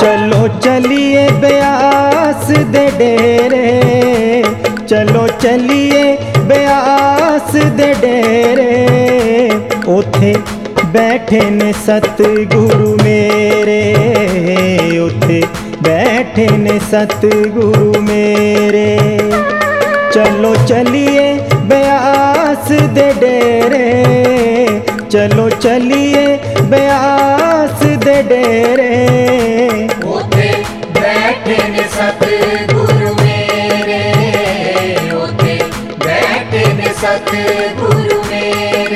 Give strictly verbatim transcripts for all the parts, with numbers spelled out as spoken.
चलो चलिए ब्यास दे डेरे, चलो चलिए ब्यास दे डेरे, उथे बैठे ने सतगुरु मेरे, उथे बैठे ने सतगुरु मेरे। चलो चलिए ब्यास दे डेरे, चलो चलिए ब्यास दे डेरे, उथे बैठे ने सतगुरु मेरे, उथे बैठे ने सतगुरु मेरे।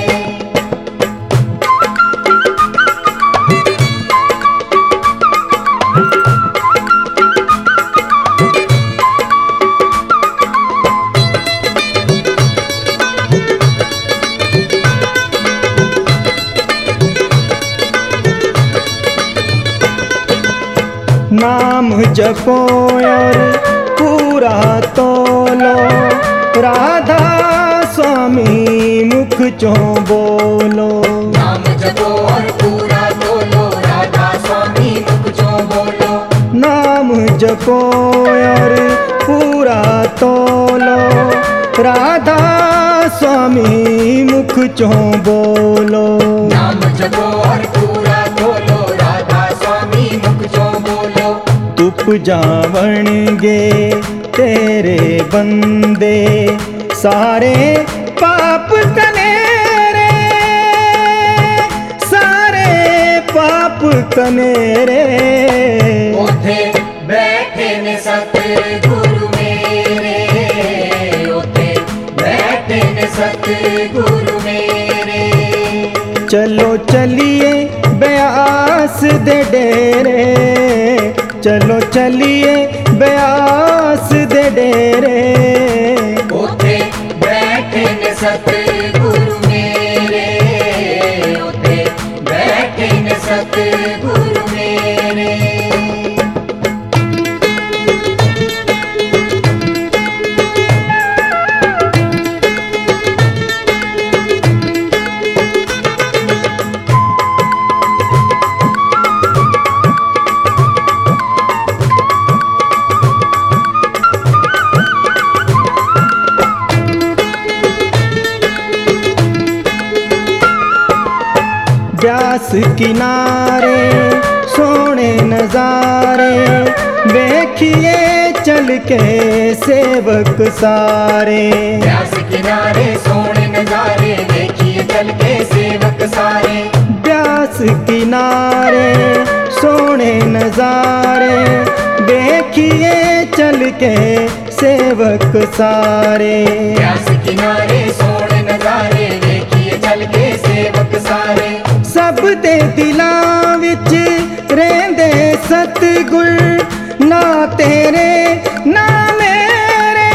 नाम जपो और पूरा तोलो, राधा स्वामी मुख चो बोलो। नाम जपो और पूरा तोलो, राधा स्वामी मुख चो बोलो। नाम जपो और पूरा तोलो, राधा स्वामी मुख चो बोलो। नाम जपो और पूरा तोलो, राधा स्वामी मुख चो बोलो। तुप जावणगे तेरे बंदे, सारे पाप कनेरे, सारे पाप कनेरे। उथे बैठे ने सतगुरु मेरे, उथे बैठे ने सतगुरु मेरे। चलो चलिए ब्यास दे डेरे, चलो चलिए ब्यास दे डेरे, उथे बैठे ने सतगुरु मेरे, उथे बैठे ने सतगुरु मेरे। ब्यास किनारे सोने नजारे, देखिए चल के सेवक सारे। ब्यास किनारे सोने नजारे, देखिए चल के सेवक सारे। ब्यास किनारे सोने नजारे, देखिए चल के सेवक सारे। ब्यास किनारे सोने नजारे, देखिए चल के सेवक सारे। सब दे दिलां विच रेंदे सतगुर, ना तेरे ना मेरे,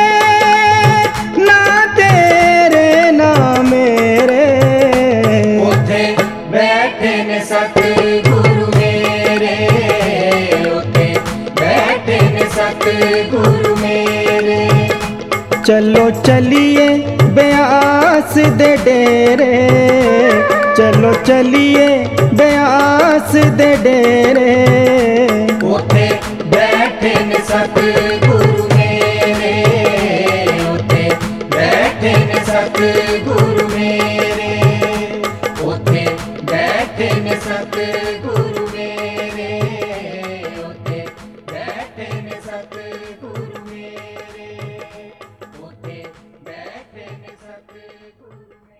ना तेरे ना मेरे। उथे बैठे ने सतगुरु मेरे, उथे बैठे ने सतगुरु मेरे। चलो चलिए ब्यास दे डेरे, चलो चलिए ब्यास दे डेरे, उथे बैठे ने सतगुरु